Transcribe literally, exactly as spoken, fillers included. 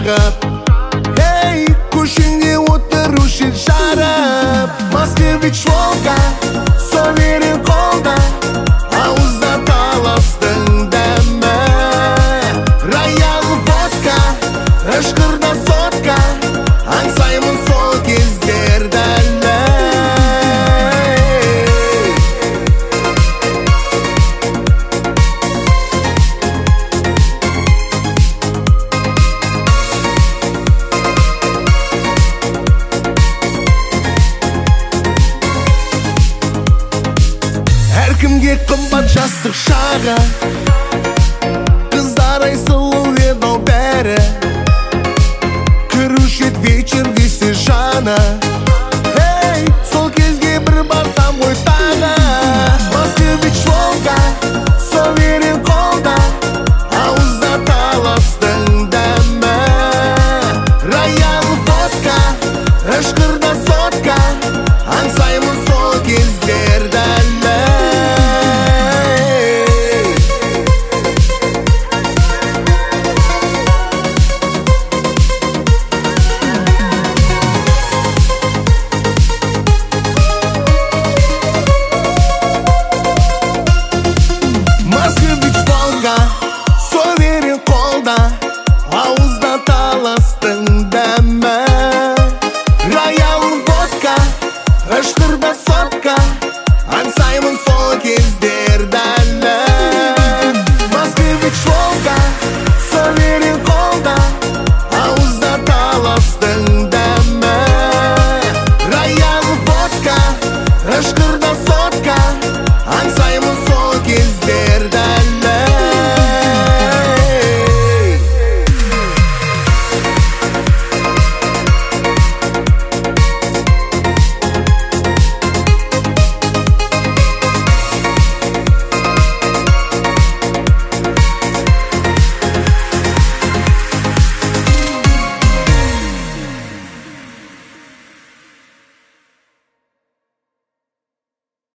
шағып, ей, көшеңде отырушы жарып. Москвич волка, соверен қолда, ауызда таластың дәмі. Роял водка, ышқырда сотка, аңсаймын сол кездерді әлі. Әркімге қымбат жастық шағы, қыздарай сұлу еді ау бәрі. Күруші ед вечер десе жаны,